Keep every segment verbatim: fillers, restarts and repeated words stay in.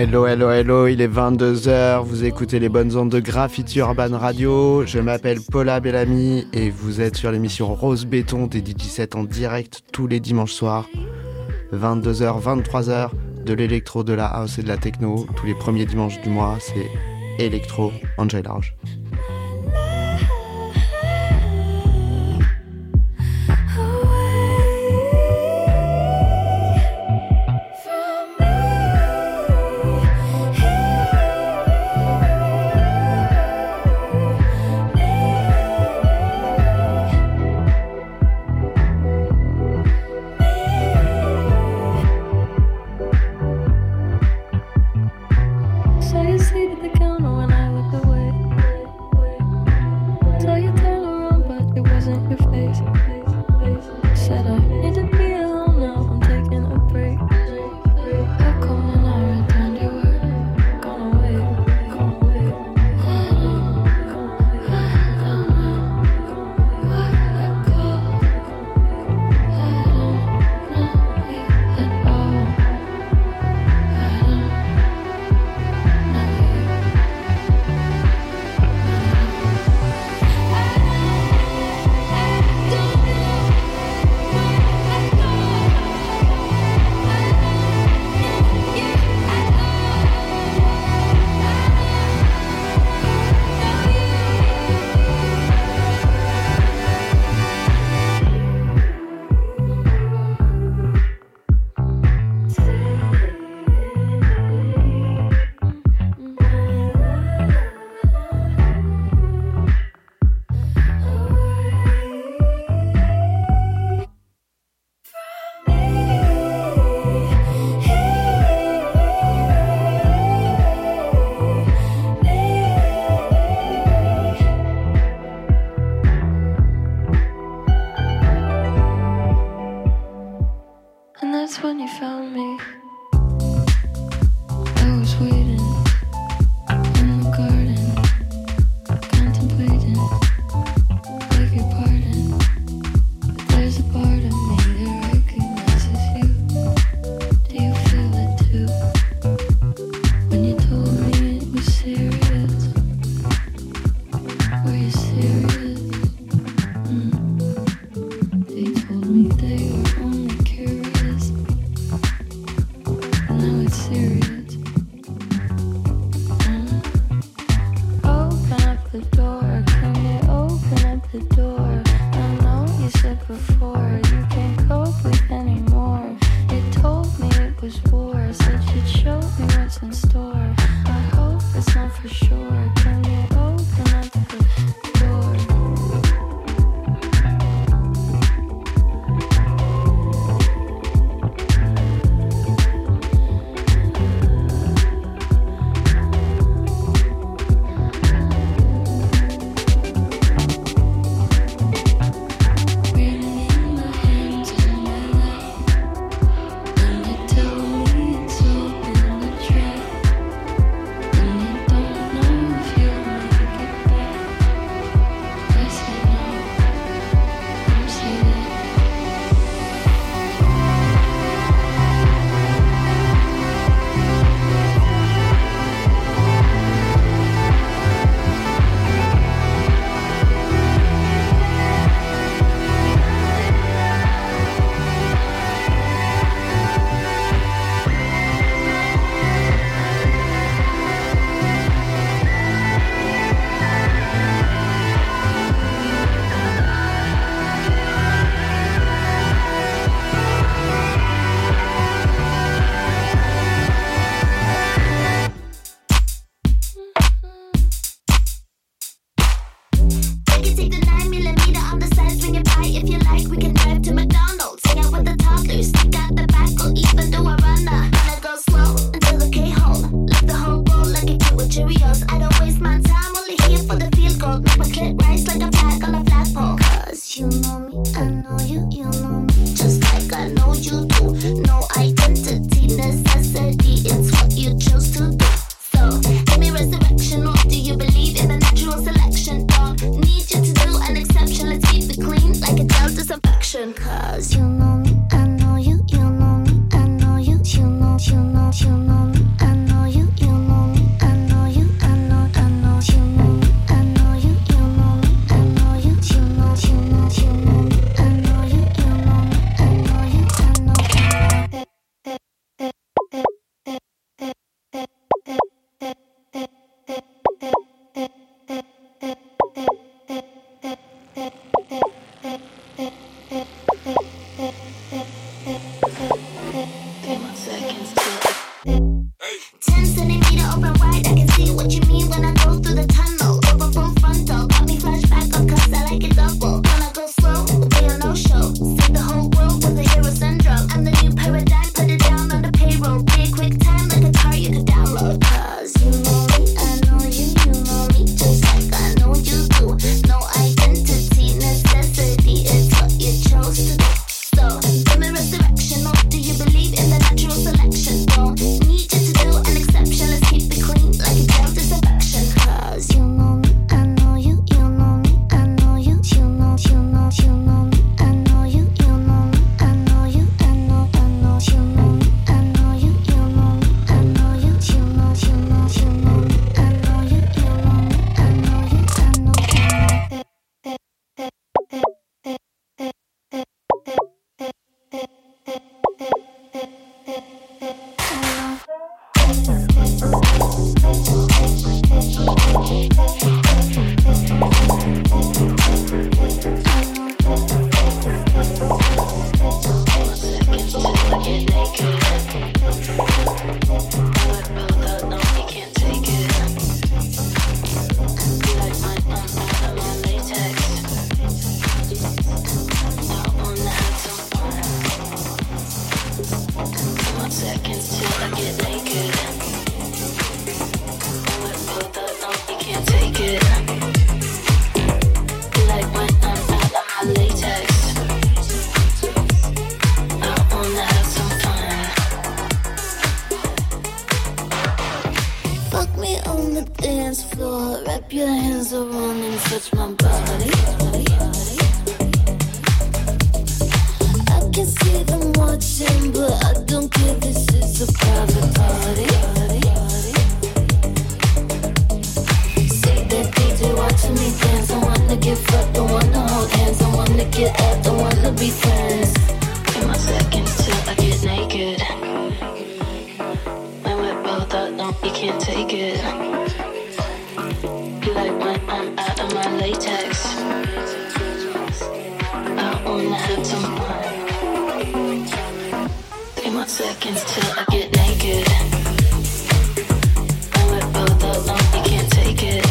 Hello, hello, hello, il est vingt-deux heures, vous écoutez les bonnes ondes de Graffiti Urban Radio, je m'appelle Paula Bellamy et vous êtes sur l'émission Rose Béton des D J sets en direct tous les dimanches soirs, vingt-deux heures, vingt-trois heures, de l'électro, de la house et de la techno, tous les premiers dimanches du mois, c'est Electro, Enjoy Large. I know you, you know me, I know you, you know, you know, you know me, I know you. naked. Like when I'm out of my latex. I wanna have some fun. Fuck me on the dance floor. Wrap your hands around and touch my body. I can see them watching, but I don't care. This is a private party. Watching me dance, I wanna get fucked, I wanna hold hands, I wanna get up, I wanna be friends. In my seconds till I get naked. When we're both out, no, you can't take it. Like when I'm out of my latex. I wanna have some fun. Three more seconds till I get naked. When we're both out, no, you can't take it.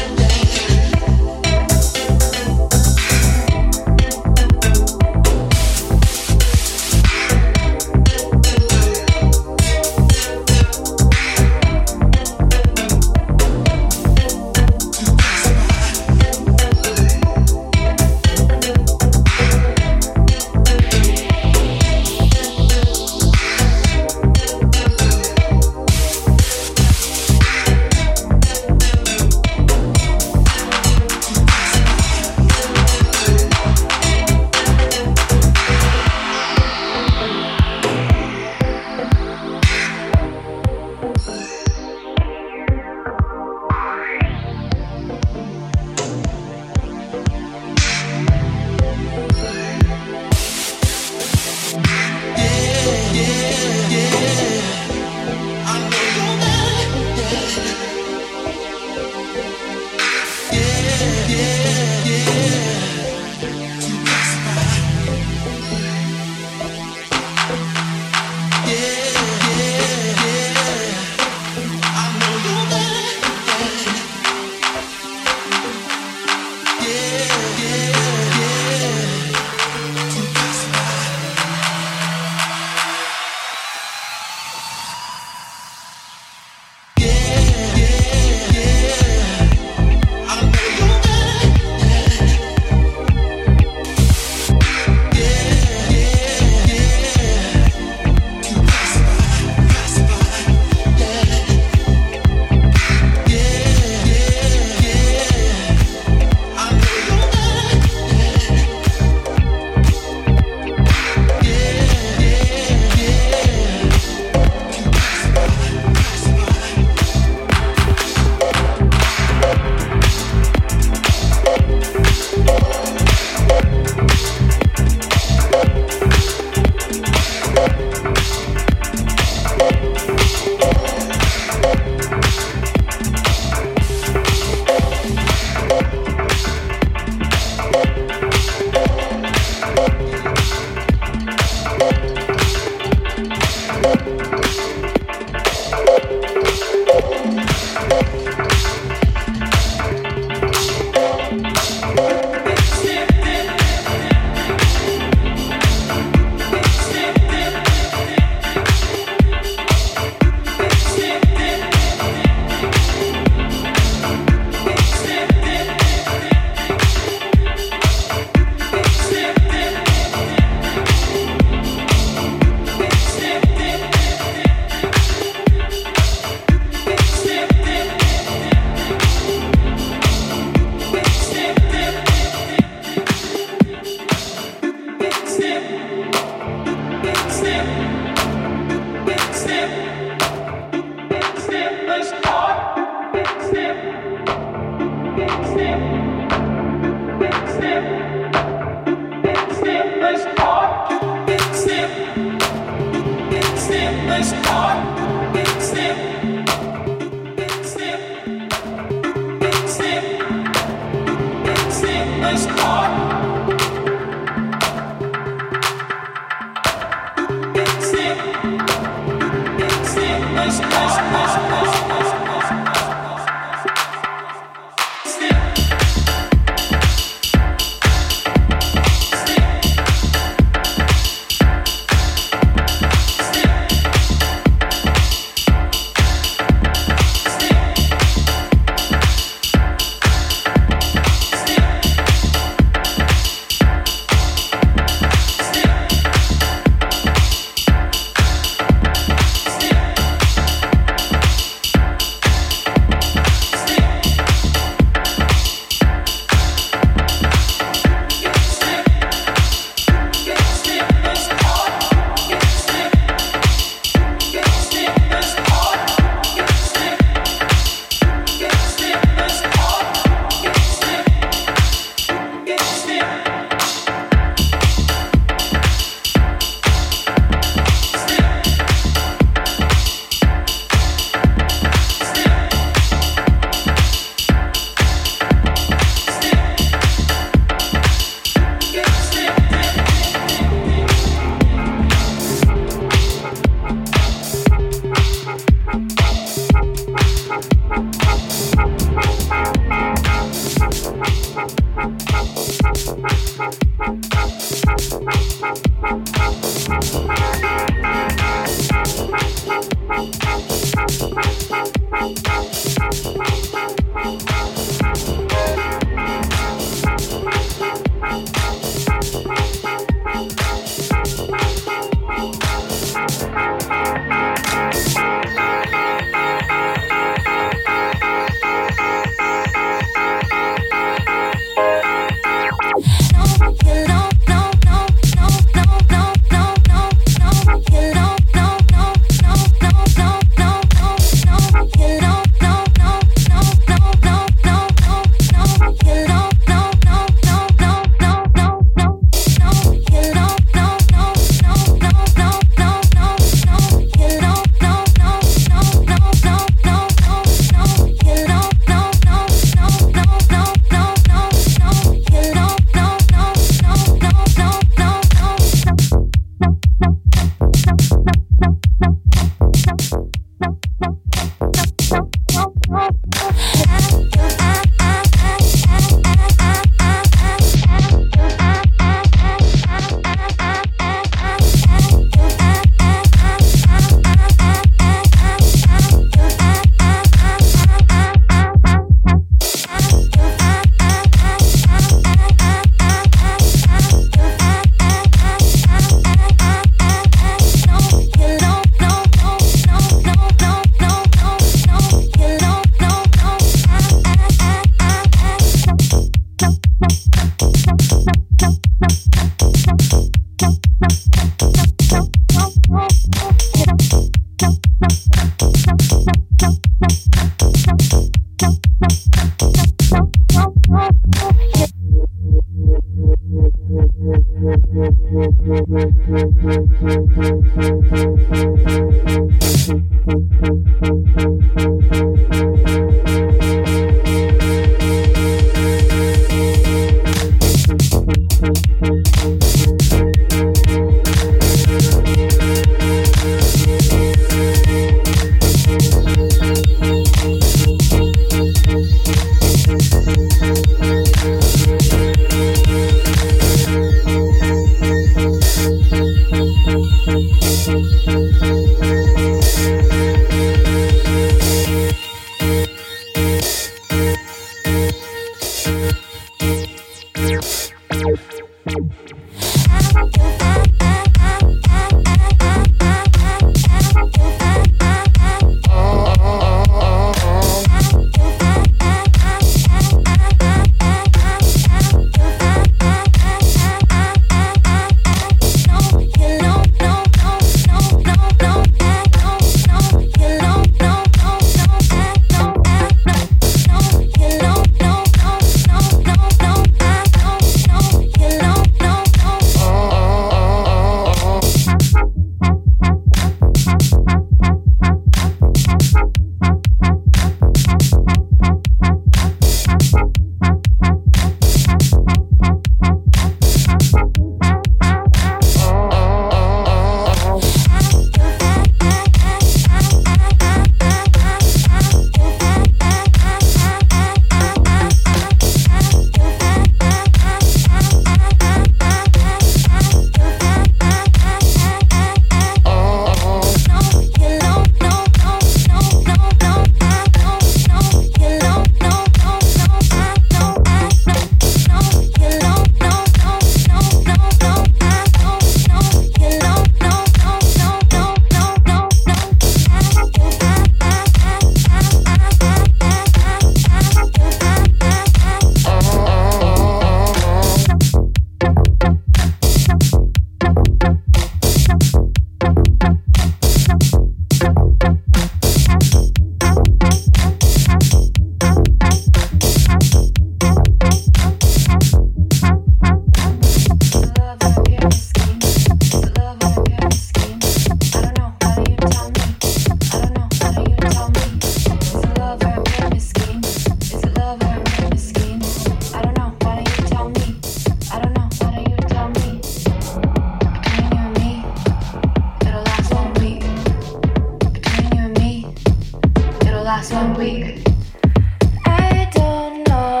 last one week. I don't know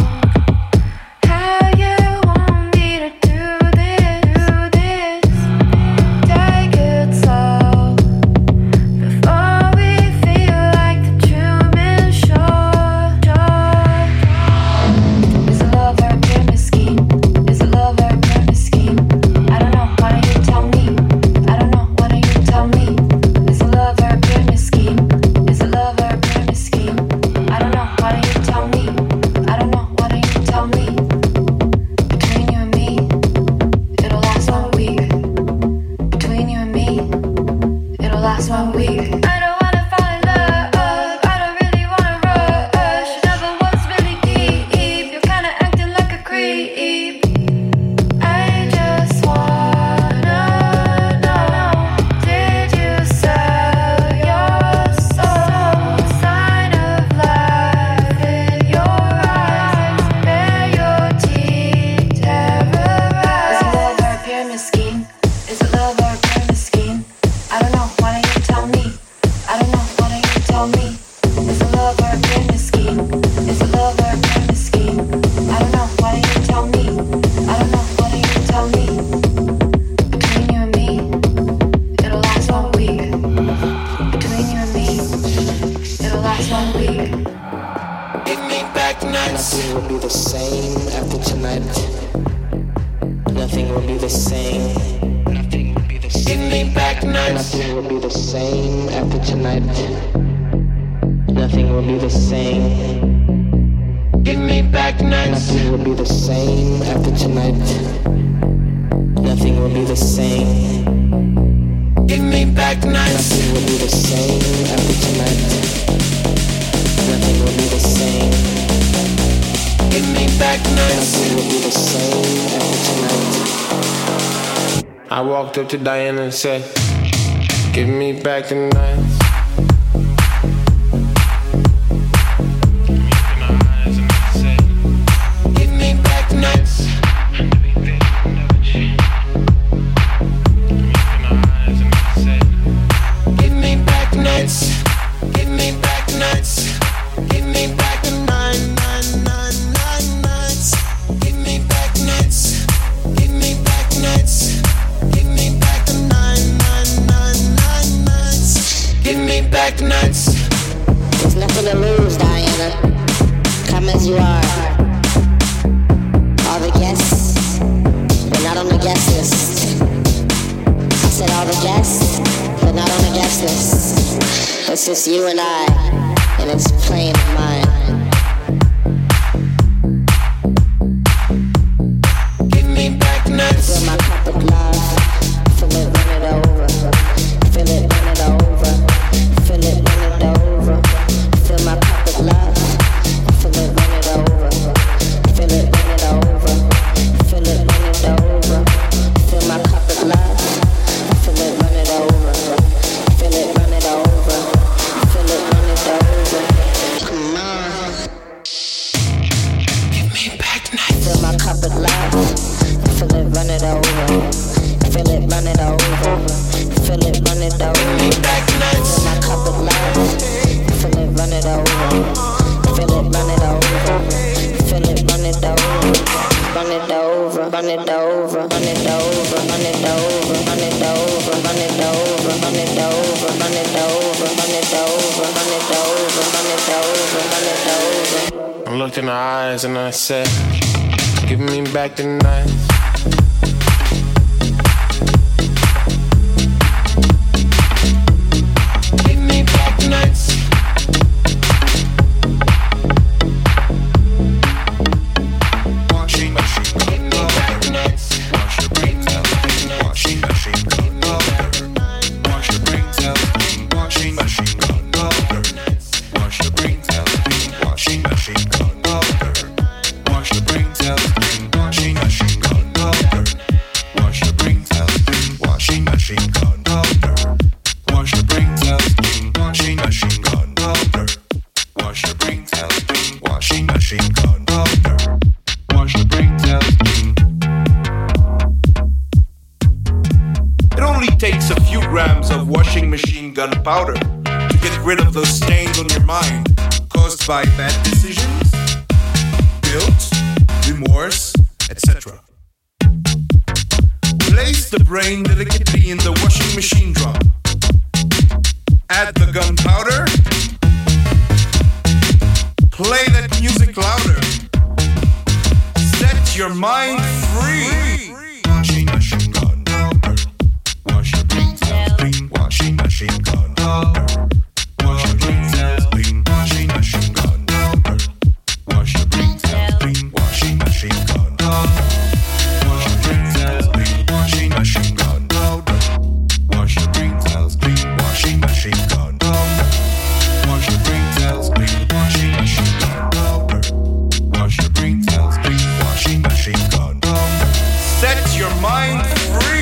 how you want me to do this, do this. Take it slow before we feel like the Truman Show. Is it love or a pyramid scheme? Is it love or a pyramid scheme? I don't know, why don't you tell me? I don't know, why don't you tell me? Is it love or a pyramid scheme? Is it love or a pyramid scheme? I don't know, why don't you tell me? I don't know, why don't you tell me? Between you and me, it'll last one week. Between you and me, it'll last one week. I don't wanna fall in love, I don't really wanna rush. Never was really deep, you're kinda acting like a creep. I just wanna know, did you sell your soul? Sign of life in your eyes, bare your teeth terrorize. Is it love or a pyramid scheme? Is it love or a pyramid scheme? I don't know, why don't you tell me? I don't know, why don't you tell me? Is it love or a pyramid scheme? Is it love or a pyramid scheme? I don't know, why don't you tell me? I don't know, why don't you tell me? Between you and me, it'll last one week. Between you and me, it'll last one week. Give me back nights. Nothing will be the same after tonight. Nothing will be the same. Nothing will be the same. Give me back nights. Nothing will be the same after tonight. Nothing will be the same. Give me back nights. Nothing will be the same after tonight. Nothing will be the same. Give me back nights. Nothing will be the same after tonight. Nothing will be the same. Give me back nights. Nothing will be the same after tonight. I walked up to Diana and said, give me back the nights. Give me back nights. Give me back nights. Give me back nights. Give me back the nine, nine, nine, nine nights. Give me back nights. Give me back nights. Give me back the nine, nine, nine, nine nights. Give me back nights. There's nothing to lose, Diana. Come as you are. All the guests, they're not on the guest list. I said all the guests, they're not on the guest list. It's just you and I, and it's plain in mind. Give me back nights. Fill my cup with love, fill it, run it over. Fill it, run it over. Fill it, run it over. Fill my cup with love, fill it, run it over. Fill it, run it over. Fill it, run it over. Fill my cup with love, fill it, run it over. Fill it, run it over. Fill it, run it over. Come on. Give me back nights. Fill my cup with love, fill it, run it over. Fill it, run it over. Fill it, run it over. Give me back nights. Fill my cup with love, fill it, run it over. Fill it, run it over. Fill it, run it over. Run it over, run it over, run it over, run it over, run it over, run it over, run it over, run it over, run it over, run it over, run it over, run it over. I looked in her eyes and I said, give me back the nights. Give me back the nights. Washing machine Give me back the nights. wash your brains out. Washing machine clean water. Wash your brains out. Washing machine clean water. Wash your brains out. Washing machine clean water. Wash your brains out. Washing machine clean rid of those stains on your mind caused by bad decisions, guilt, remorse, et cetera. Place the brain delicately in the washing machine drum. Add the gunpowder. Play that music louder. Set your mind free. Washing machine gun powder. Wash your brain cells clean. Washing machine gun powder. Wash your brain cells clean. Washing machine gun powder. Wash your brain cells clean. Washing machine gun powder. Wash your brain cells clean. Washing machine gun powder. Wash your brain cells clean. Washing machine gun powder. Wash your brain cells clean. Washing machine gun powder. Wash your brain cells clean. Washing machine gun powder. Set your mind free.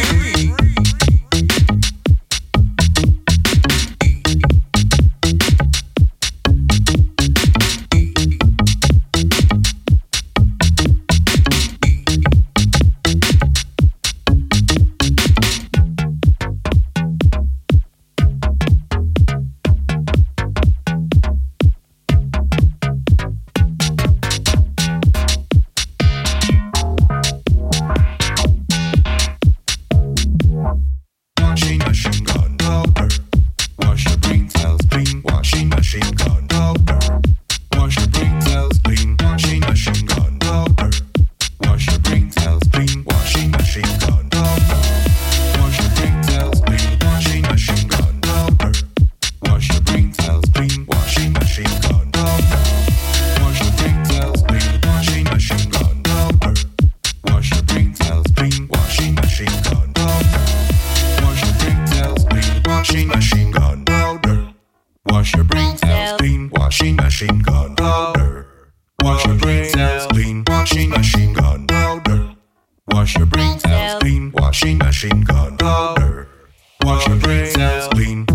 Washing machine gun powder. Wash your brain cells clean. Washing machine gun powder. Wash your brain cells clean. Washing machine gun powder. Wash your brain cells clean. Washing machine gun powder. Wash your brain cells clean. Washing machine gun powder. Wash your brain cells clean. Washing machine gun powder. Wash your brain cells clean. Washing machine gun powder. Wash your brain cells clean. Washing machine gun powder. Wash your brain cells clean. Washing machine gun powder. Wash your brain cells clean. Washing machine gun powder. Wash your brain cells clean. Washing machine gun powder. Wash your brain cells clean. Washing machine gun powder. Wash your brain cells clean.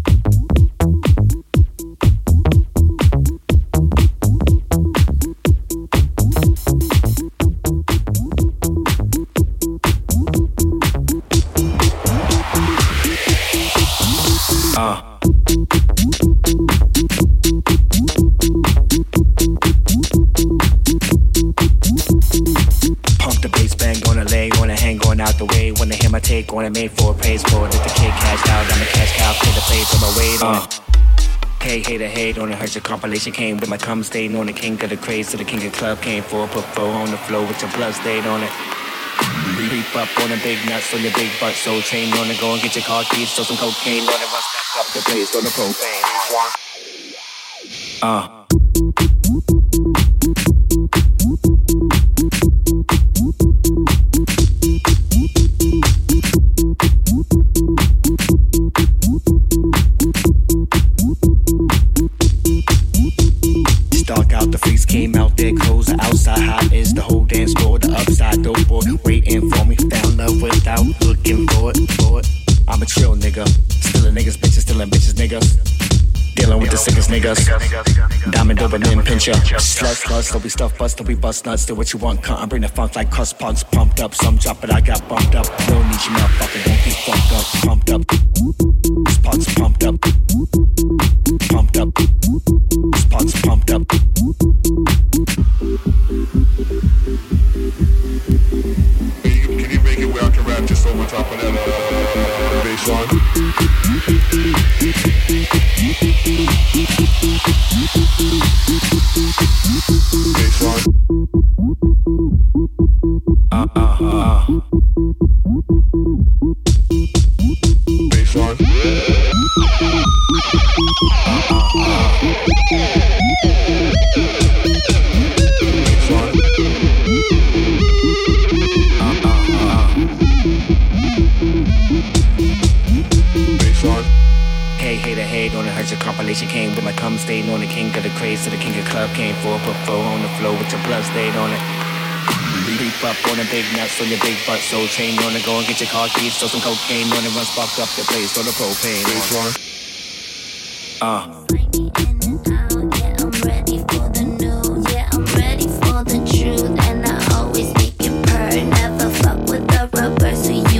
Uh. Pump the bass, bang on a lay, on a hang, going out the way. When I hear my take on it, made for a praise for it. If the kid cashed out, I'm a cash cow, clear the place on my weight on it. Hey, hater, hate on it, hurt your compilation came with my cum stain on the king of the craze, so the king of the club came for. Put four on the floor with your blood stain on it. Creep up on the big nuts on your big butt, soul chain on it, go and get your car keys, so some cocaine on it, run back up the place on the propane. Uh. Dark out, the freaks came out, their clothes are outside. Hot is the whole dance floor, the upside dope boy waiting for me. Found love without looking for it, for it. I'm a chill nigga, stealing niggas, bitches, stealing bitches, niggas. Dealing with the sickest niggas. Diamond Doberman pincher. Slut, slut, so we stuff bust, till we bust nuts. Do what you want, cunt. I bring the funk like cuss punks. Pumped up, some drop, but I got bumped up. No need you motherfucker, don't be fucked up. Pumped up. Spots pumped up. Pumped up. Spots pumped up. Can you make it where I can rap just over top of that uh, bass line? Bass line. Uh, uh, uh. Bass line. Uh, uh, uh. Bass line. Uh, uh, uh. Bass line. Hey, hater, hate on it, hurt your compilation came with my cum stain on the king of the craze, so the king of club came for. Put four on the floor with your blood stain on it. Creep up on the big nuts on your big butt, soul chain on it, go and get your car keys, so some cocaine on it, run spark up the place on the propane. Bass line. Uh.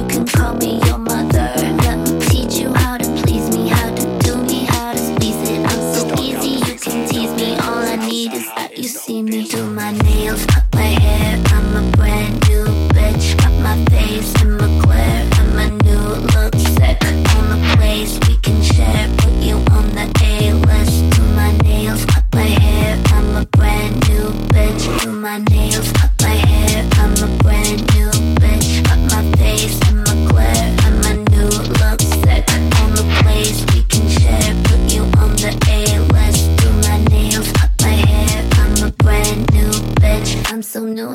Call me your mother. Teach you how to please me, how to do me, how to squeeze it.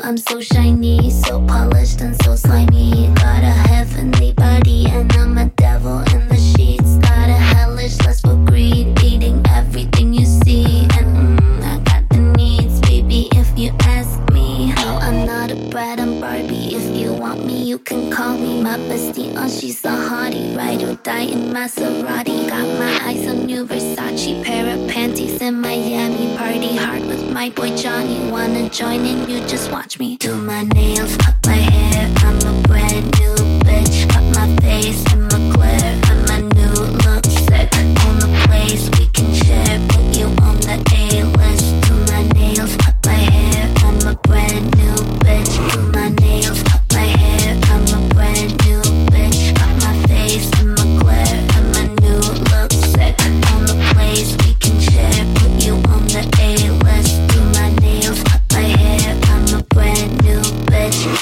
I'm so shiny, so polished and so slimy. Got a heavenly body and I'm a devil in the sheets. Got a hellish lust for greed, eating everything you see. And mm, I got the needs, baby, if you ask me. No, I'm not a brat, I'm Barbie. If you want me, you can call me. My bestie, oh, she's a hottie. Ride or die in Maserati. Got my eyes on new Versace. Pair of panties in Miami. Party hard with my boy Johnny. Wanna join in, you just watch me. Do my nails, cut my hair. I'm a brand new bitch. Cut my face in my glare. I'm a new look sick. On the place we can share. Put you on the A-list. Do my nails, cut my hair. I'm a brand new bitch. Do my nails, cut my hair. I'm a brand new bitch. Cut my face in my glare. I'm a new look sick. On the place we can share. Put you on the A-list. Do my nails, cut my hair. I'm a brand new bitch.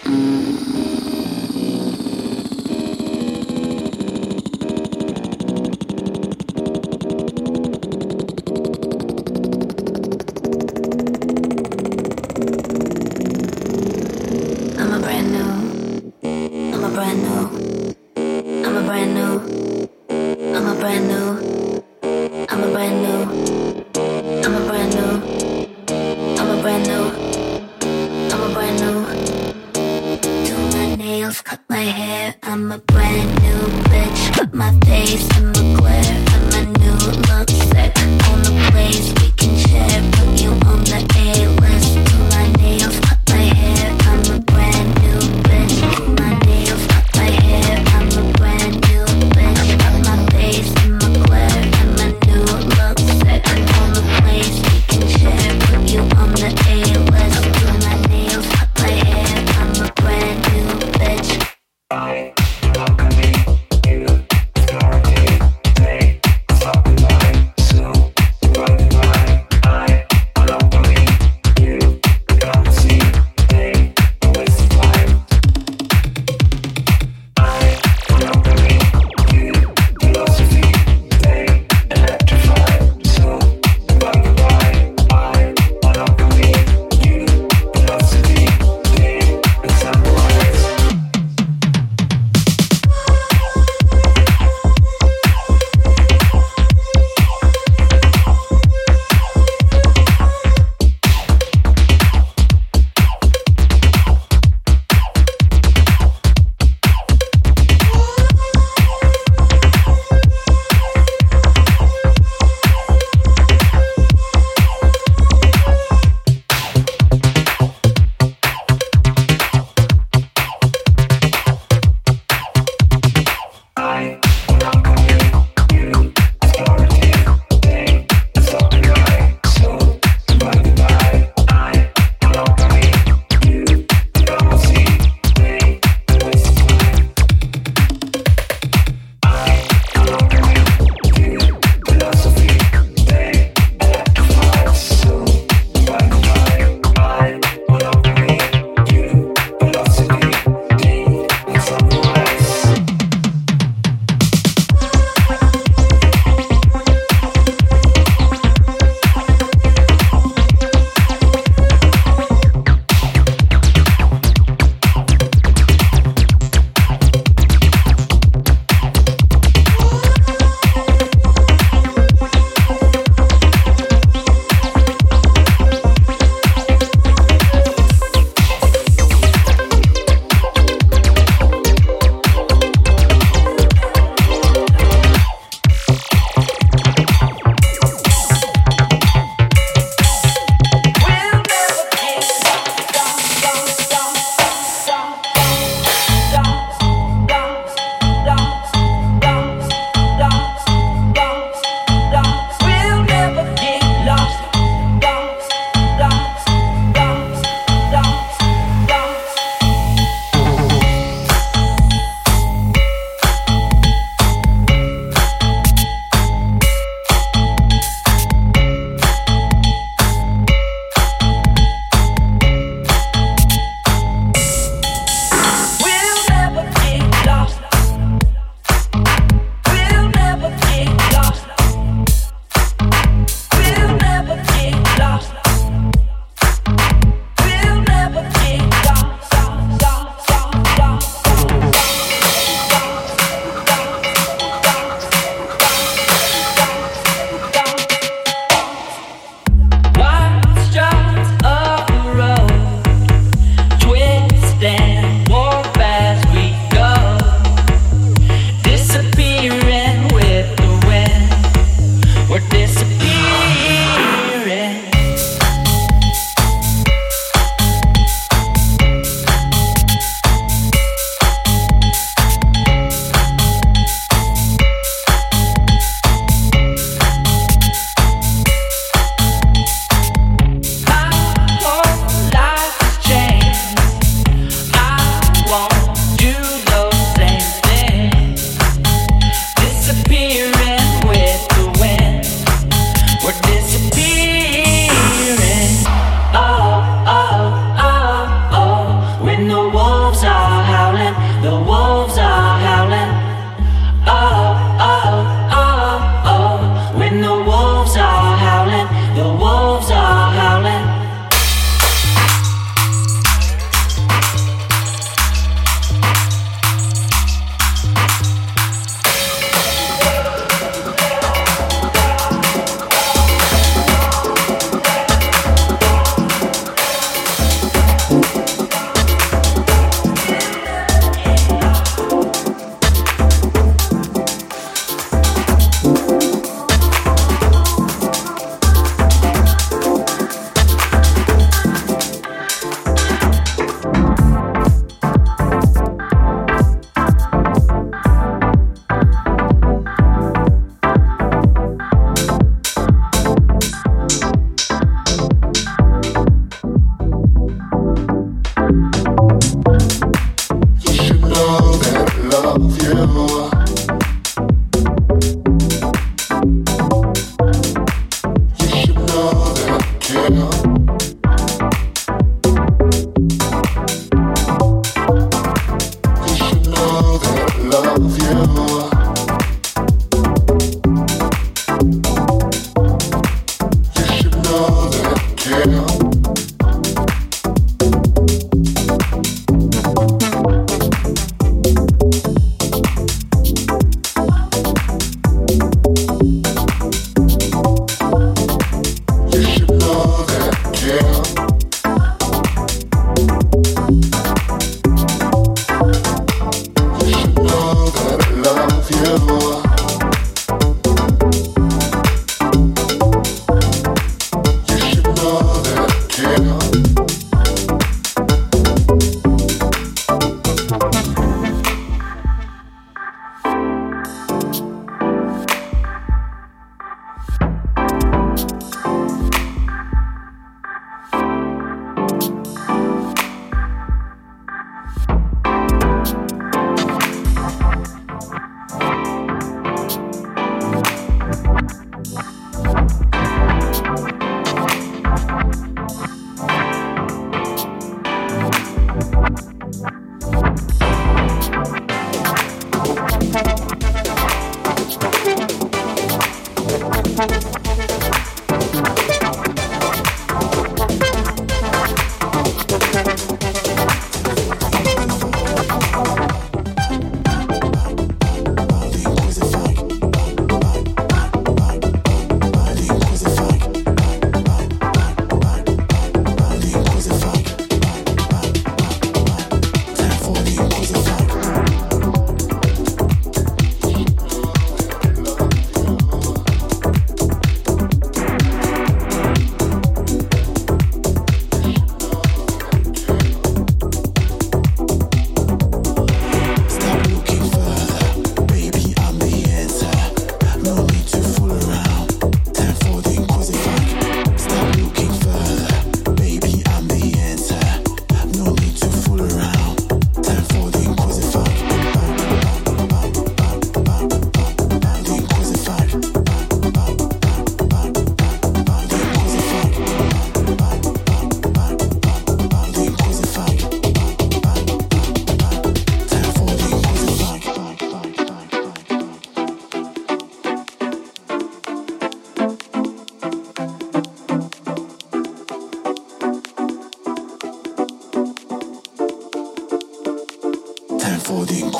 I'm a brand new. I'm a brand new. I'm a brand new. I'm a brand new. I'm a brand new. I'm a brand new. I'm a brand new. I'm a brand new. Do my nails, cut my hair. I'm a brand new bitch. Cut my face in my glare. I'm a new look sick. On the place we can share. Put you on the A-list. Do my nails, cut my hair. I'm a brand new bitch. Do my nails, cut my hair. I'm a brand new bitch. Cut my face in my glare. I'm a new look sick.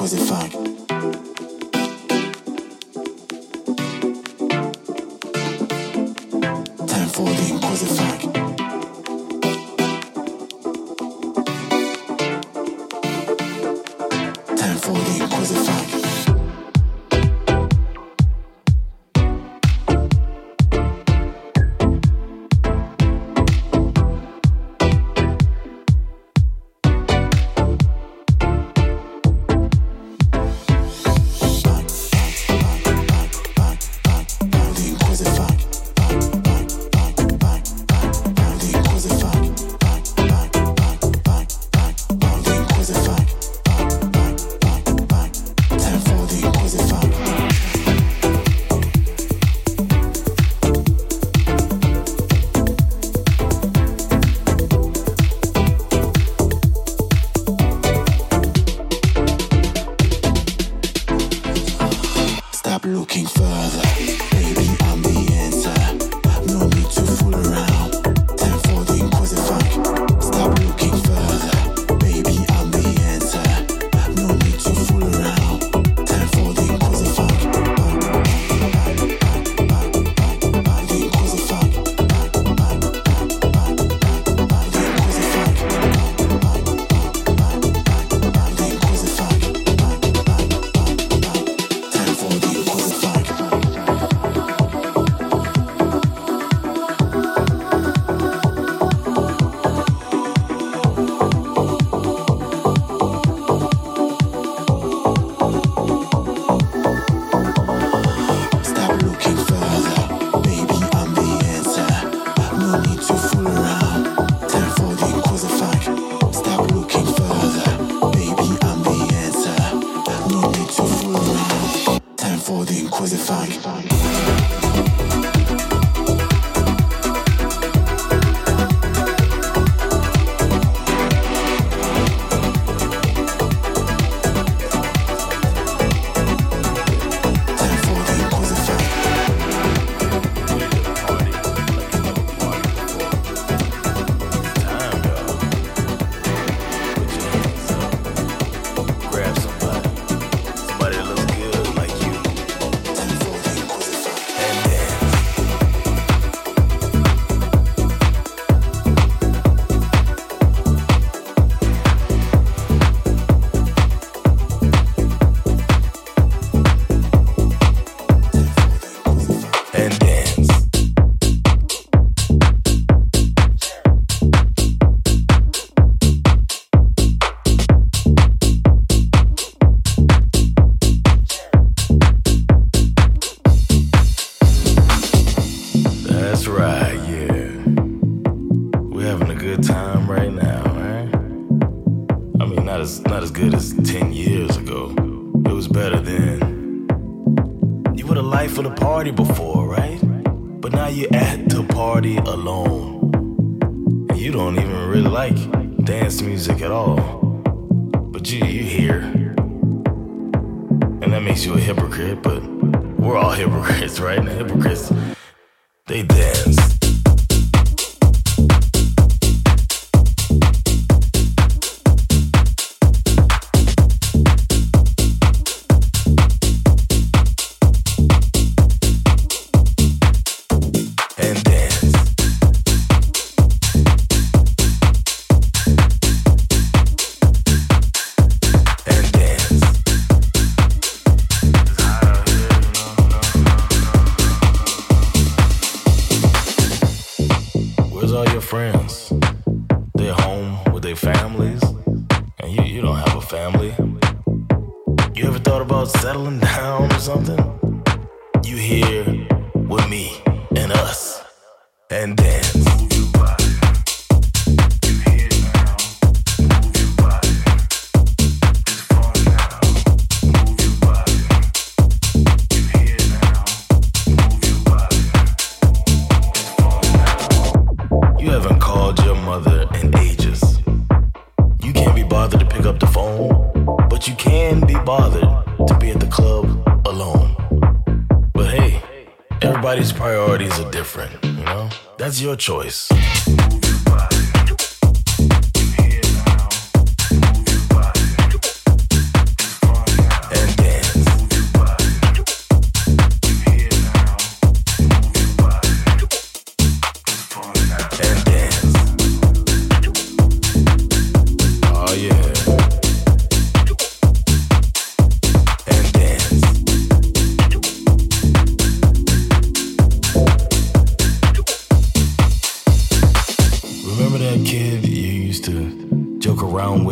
That's your choice.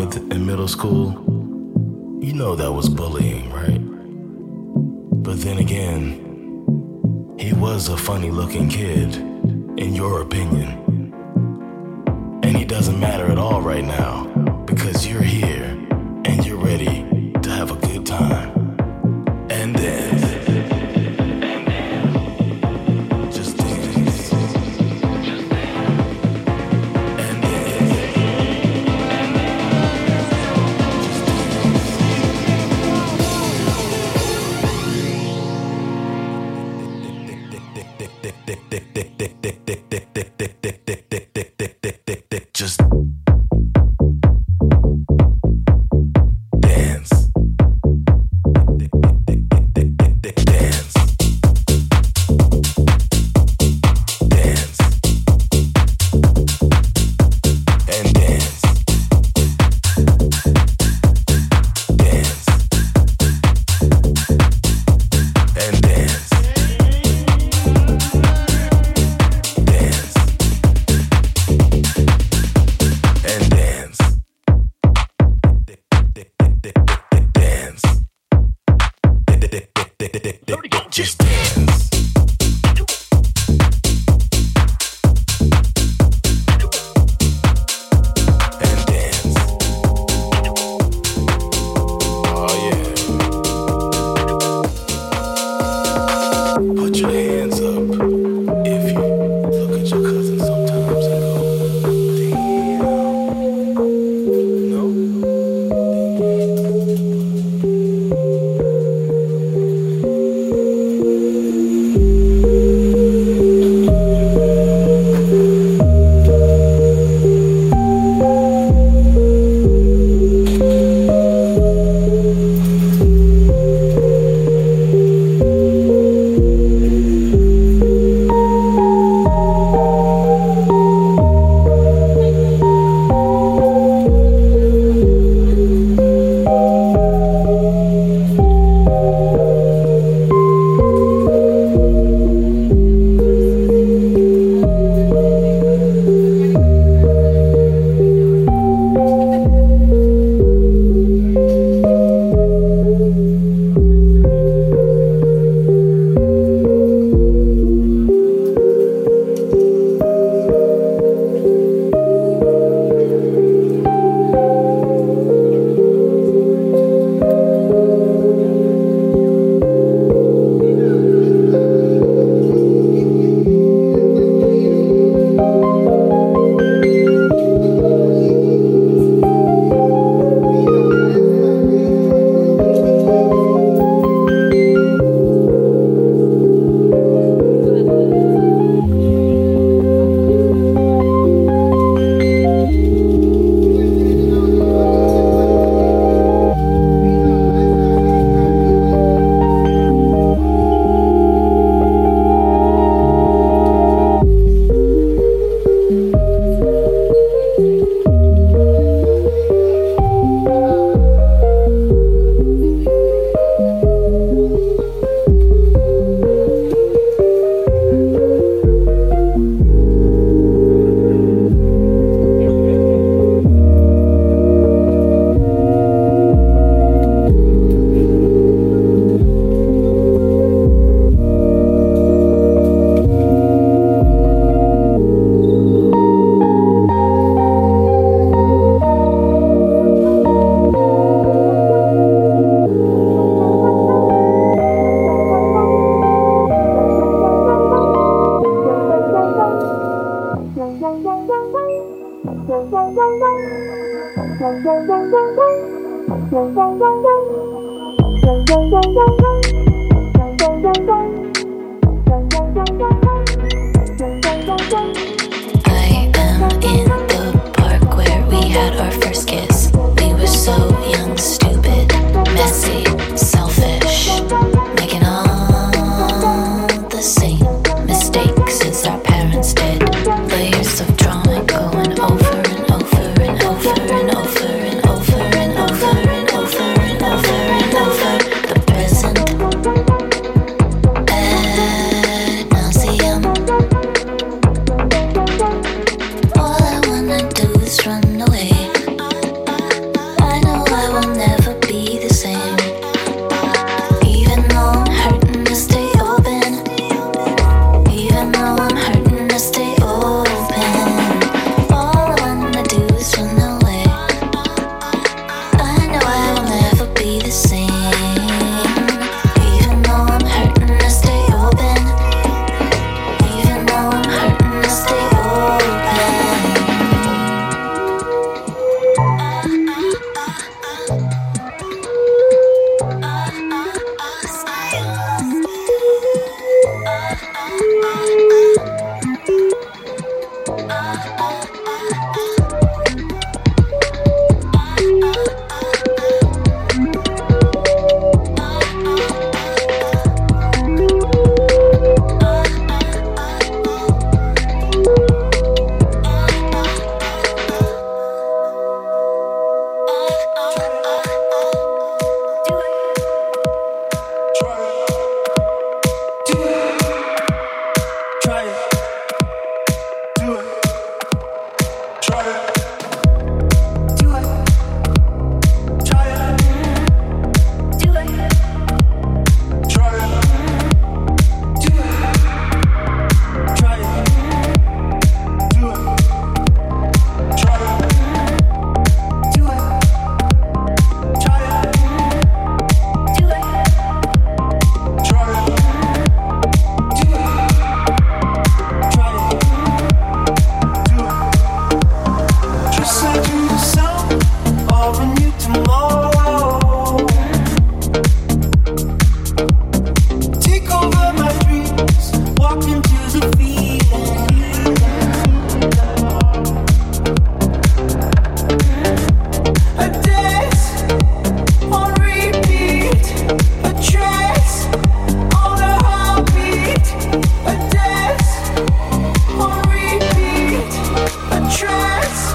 with in middle school, you know that was bullying, right? But then again, he was a funny-looking kid, in your opinion. And he doesn't matter at all right now, because you're here, and you're ready to have a good time. And then... Just dance.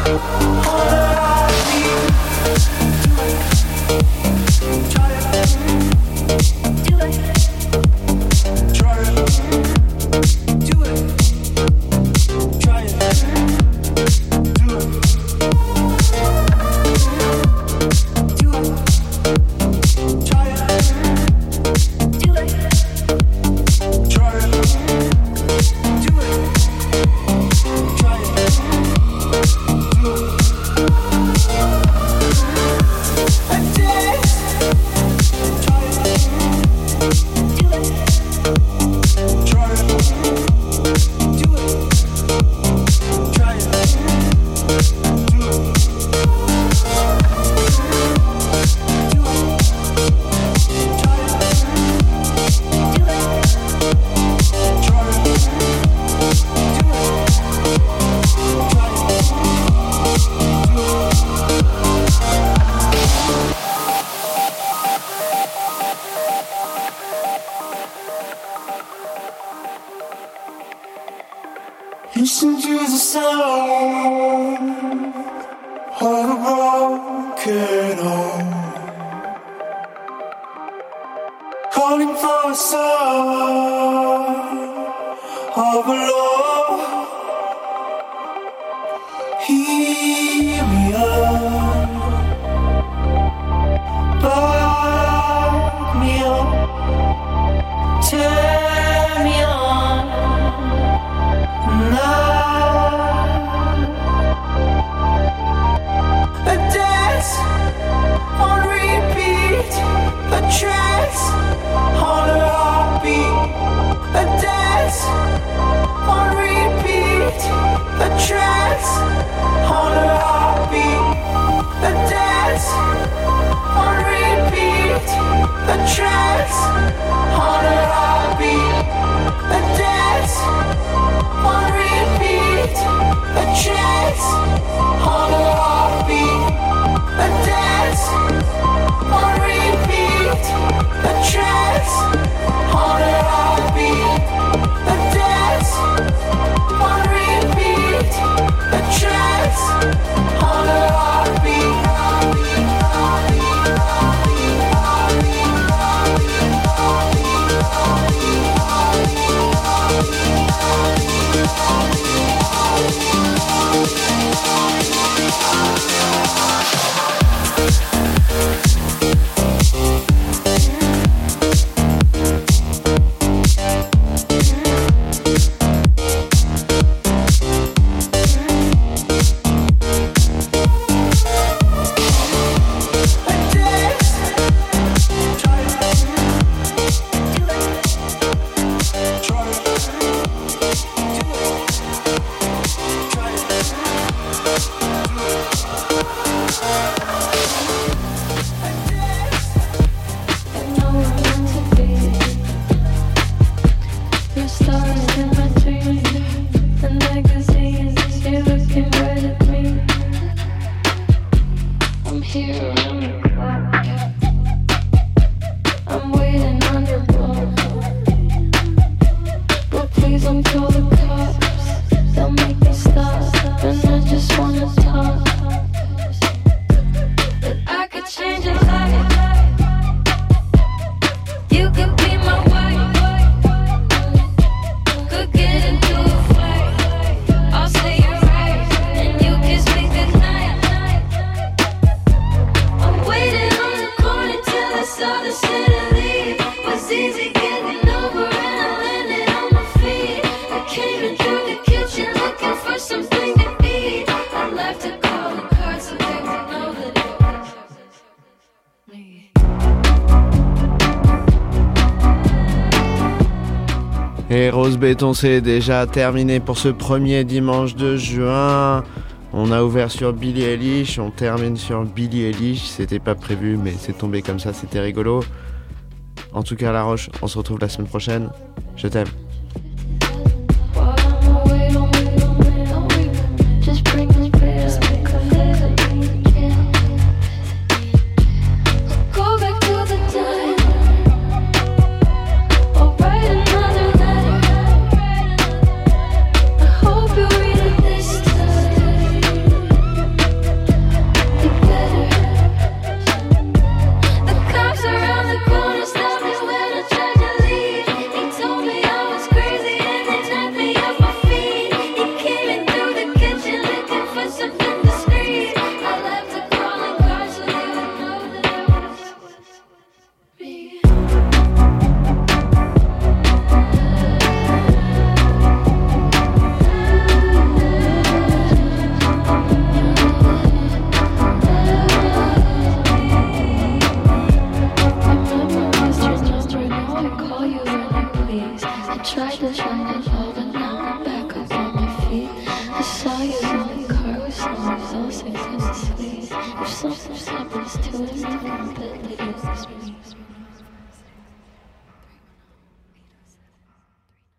Listen to the sound of a broken home, calling for a sign of a love. Hear me out, back me up, turn me on now. A dance on repeat, a trance on a heartbeat. A dance on repeat, a trance on a heartbeat. A dance on repeat, a trance on a heartbeat. A dance on repeat, a trance on a heartbeat. A dance on repeat, a trance on a heartbeat. A dance on repeat, a trance on a heartbeat. Et Rose Béton, c'est déjà terminé pour ce premier dimanche de juin. On a ouvert sur Billie Eilish, on termine sur Billie Eilish. C'était pas prévu, mais c'est tombé comme ça, c'était rigolo. En tout cas, La Roche, on se retrouve la semaine prochaine. Je t'aime. my car with someone else, I couldn't sleep. If something happens to him, then that it was me.